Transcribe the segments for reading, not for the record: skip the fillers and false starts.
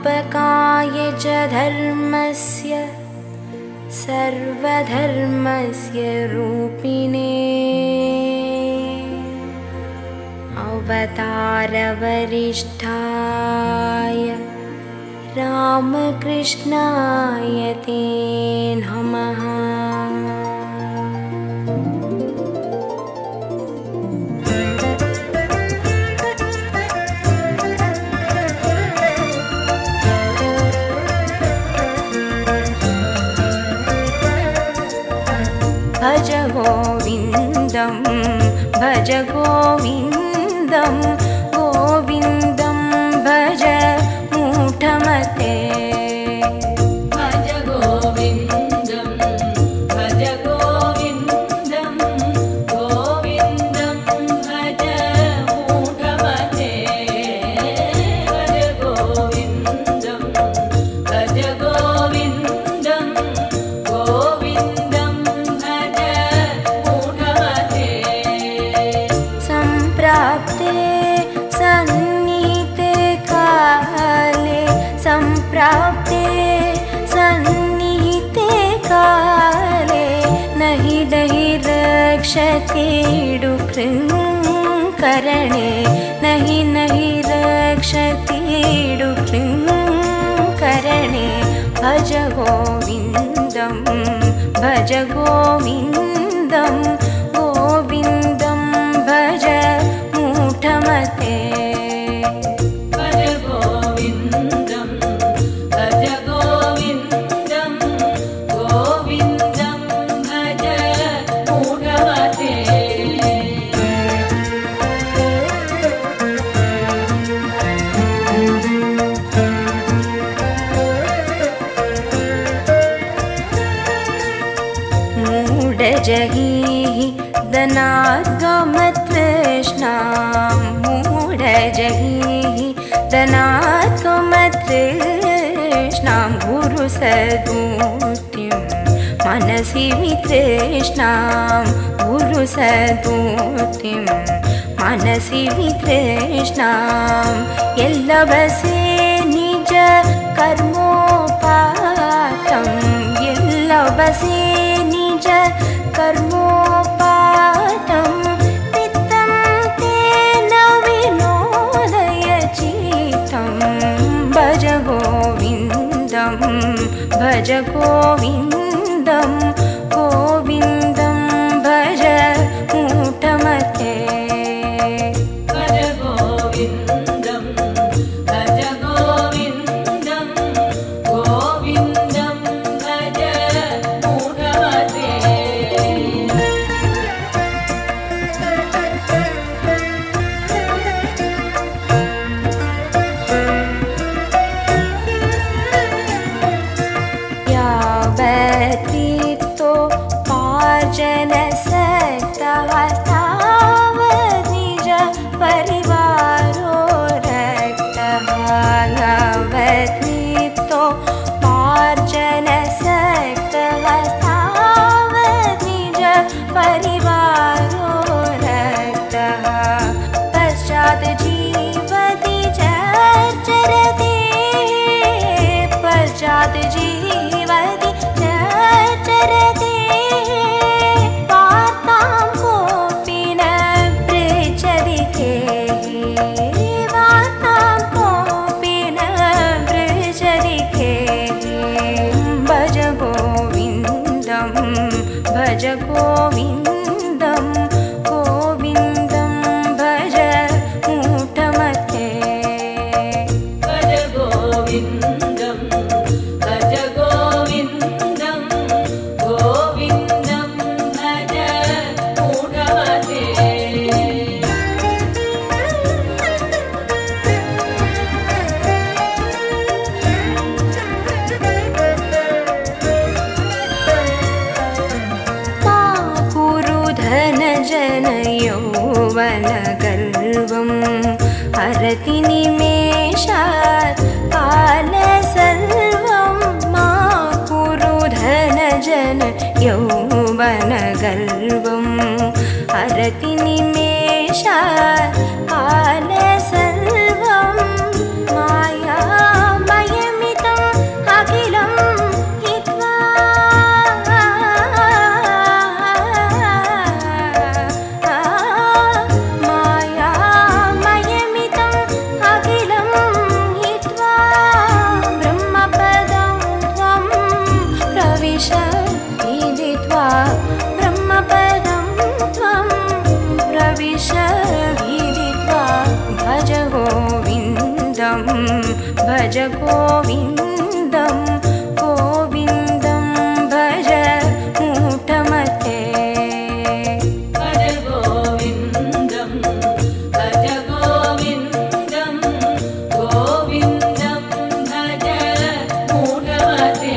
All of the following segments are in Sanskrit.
स्थापकाय च धर्मस्य सर्वधर्मस्य रूपिणे अवतारवरिष्ठाय रामकृष्णाय ते नमः। भज गोविन्दं भज गोविन्दं गोविन्दं भज मूढमते। भज गोविन्दं भज गोविन्दं गोविन्दं भज मूढमते। भज गोविन्दं भज गोविन्दं गोविन्दं भज मूढमते। सम्प्राप्ते सन्निहिते काले सम्प्राप्ते सन्निहिते काले नहि दहि रक्षते डुकृङ्करणे नहि रक्षते डुकृङ्करणे। भज गोविन्दं भज गोविन्दं गोविन्दं भज मूढमते। भज गोविन्दं भज गोविन्दं गोविन्दं भज मूढमते। मूढजगीः दनाद्गमतृष्णां मूढजगीः दनाद्गमतृष्णां गुरुसद्बुद्धिं मनसि वितृष्णां गुरुसद्बुद्धिं मनसि वितृष्णां। यल्लभसे निज कर्मोपातं यल्लभसे निज कर्मोपातं पित्तं तेन विनोदय चित्तं। भज गोविन्दं भज गोविन्दं गोविन्दं भज मूढमते। भज गोविन्दं भज गोविन्दं गोविन्दं भज मूढमते। यावत्तीतो पार्जनसक्तः तावत् निज परिवारो रक्तः। यावत्तीतो पार्जनसक्तः तावत् निज परिवारो रक्तः। पश्चात् जीवति चरते पश्चात् जीवति चरते वार्तां कोऽपि न पृच्छति खेः वार्तां कोऽपि न पृच्छति खेः। भज गोविन्दं भज गोविन्दं गोविन्दं भज मूढमते। भज गोविन्दं भज गोविन्दं गोविन्दं भज मूढमते। मा कुरु धनजन यौवनगर्वं हरति निमेषात् कालसर्वं। मा कुरु धनजन यौवनगर्वं हरति निमेषात् कालसर्वं। मायामय भज गोविन्दं गोविन्दं भज मूढमते भज गोविन्दं भज गोविन्दं गोविन्दं भज मूढमते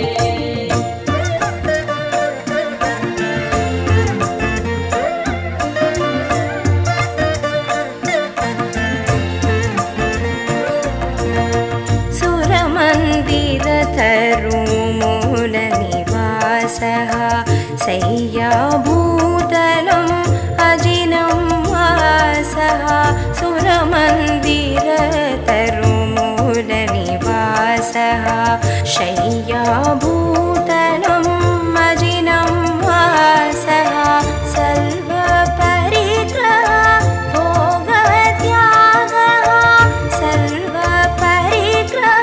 सुरमन्दिरतरुमूलनिवासः शय्याभूतलम् अजिनं वासः सुरमन्दिरतरुमूलनिवासः शय्याभूतलम् अजिनं वासः सर्वपरिग्रह भोगत्यागः सर्वपरिग्रह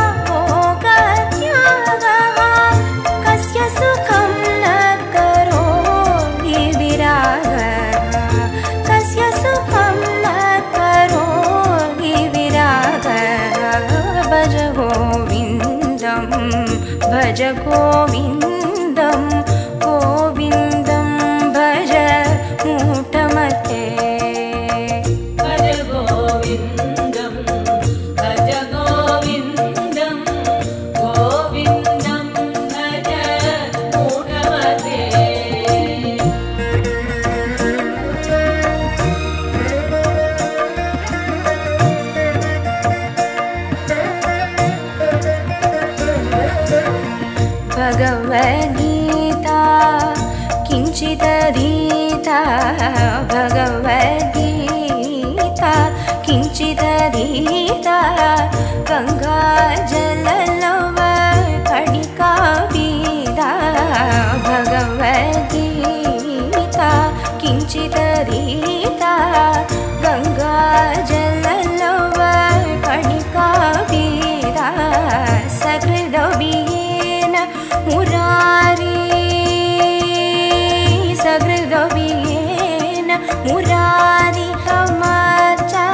भोगत्यागः कस्य सुखं न करोति विरागः कस्य सुखं न करोति विरागः भज गोविन्दं भज गोविन्दं गोविन्दं भज मूढमते भज गोविन्दं भज गोविन्दं गोविन्दं भज मूढमते भगवद्गीता किञ्चिदधीता भगवद्गीता किञ्चिदधीता गङ्गाजललव कणिका पीता भगवद्गीता किञ्चिदधीता गङ्गाजललव कणिका पीता सकृदवीयेन मुरारी सकृदवीयेन मुरारी समाचा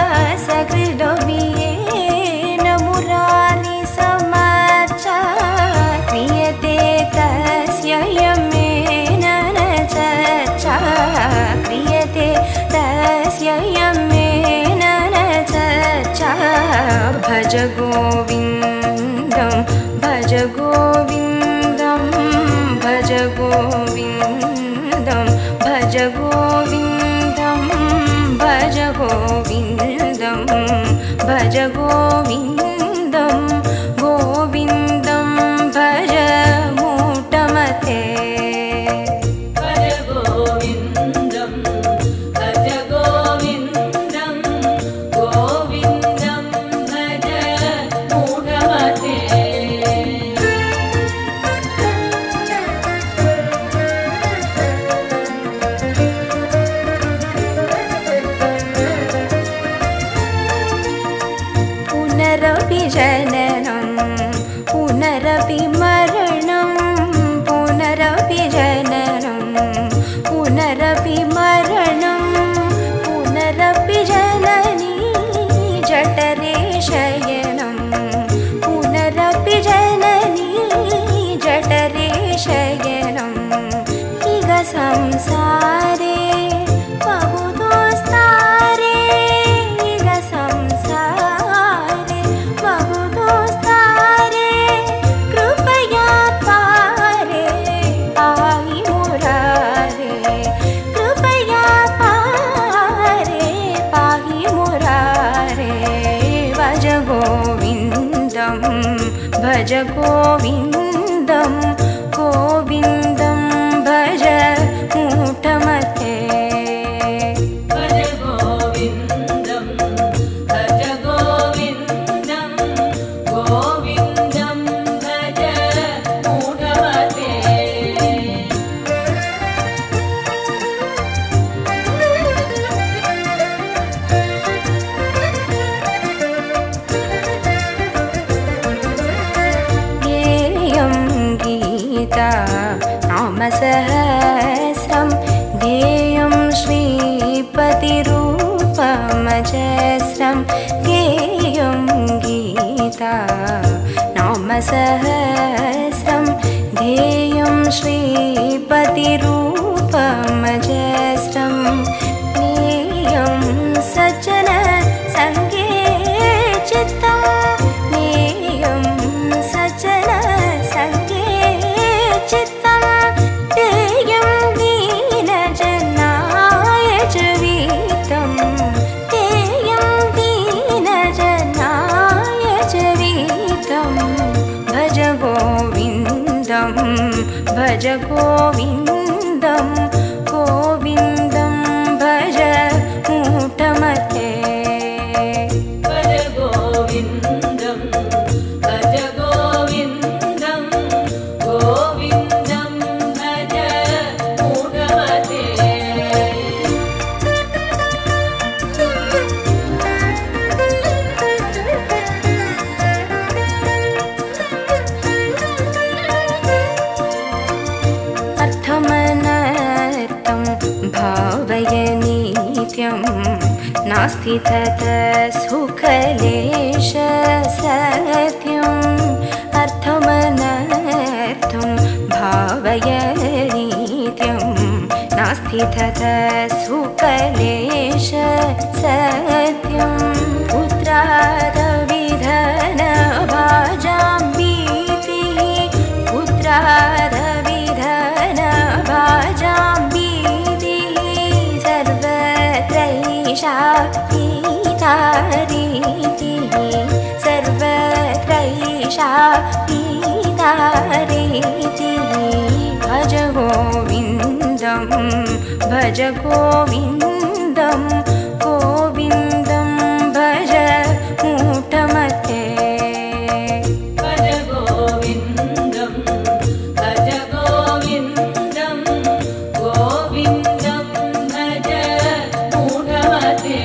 सकृदवीयेन मुरारी समाचा क्रियते तस्य यमेन न चर्चा क्रियते तस्य यमेन न चर्चा भज गोविन्दं भज गोविन्दं भज गोविन्दं भज गोविन्दं भज गोविन्दं भज गोविन्दं गोविन्दं भज मूढमते भज गोविन्दं भज गोविन्दं गोविन्दं भज मूढमते पुनरपि जननं पुनरपि मरणं पुनरपि जननं पुनरपि मरणं पुनरपि जननी जठरे शयनं पुनरपि जननी जठरे शयनम् इह संसारे बहुदोस्तारे इह संसारे बहुदोस्तारे कृपया पारे पाहि मुरारे कृपया पारे पाहि मुरारे भज गोविन्दं भज गोविन्दं गोविन्दं भज मूढमते भज गोविन्दं भज गोविन्दं गोविन्दं भज मूढमते नामसहस्रं ध्येयं श्रीपतिरूपमजस्रं ज्ञेयं सज्जन सङ्गे चित्तं ज्ञेयं सज्जन सङ्गे चित्तं ध्येयं दीनजनाय च वीतं ध्येयं दीनजनाय च वीतं भज गोविन्दं भज गोविन्दं गोविन्दं भज मूढमते भज गोविन्दं भज गोविन्दं गोविन्दं भज मूढमते अर्थमनर्थं भावय नित्यं नास्ति ततः सुखलेश सत्यम् अर्थमनर्थं भावय नित्यं नास्ति ततः सुखलेश सत्यं पुत्रादविधन भाजां भीतिः पुत्रादविधन भाजां भीतिः सर्वत्रैषा गीतारीतिः सर्वत्रैषा गीतारीतिः भज गोविन्दं भज गोविन्दं गोविन्दं भज मूढमते भज गोविन्दं भज गोविन्दं गोविन्दं भज मूढमते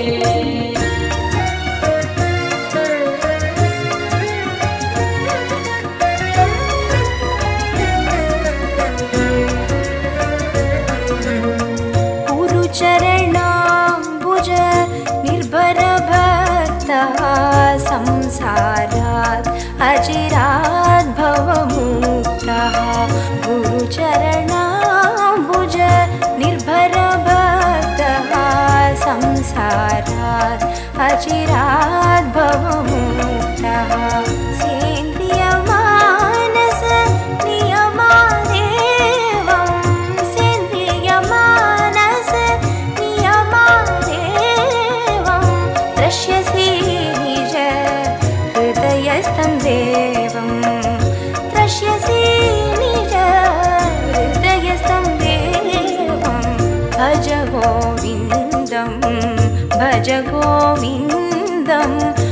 गुरुचरणाम्बुज निर्भरभक्तः संसारात् अचिरात् भवमुक्तः गुरुचरणाम्बुज निर्भरभक्तः संसारात् अचिरात् भवमुक्तः सेन्द्रियमानस नियमादेवं सेन्द्रियमानस नियमादेवं द्रक्ष्यसि निज हृदयस्थं देवं द्रक्ष्यसि निज हृदयस्थं देवं भज गोविन्दं भज गोविन्दं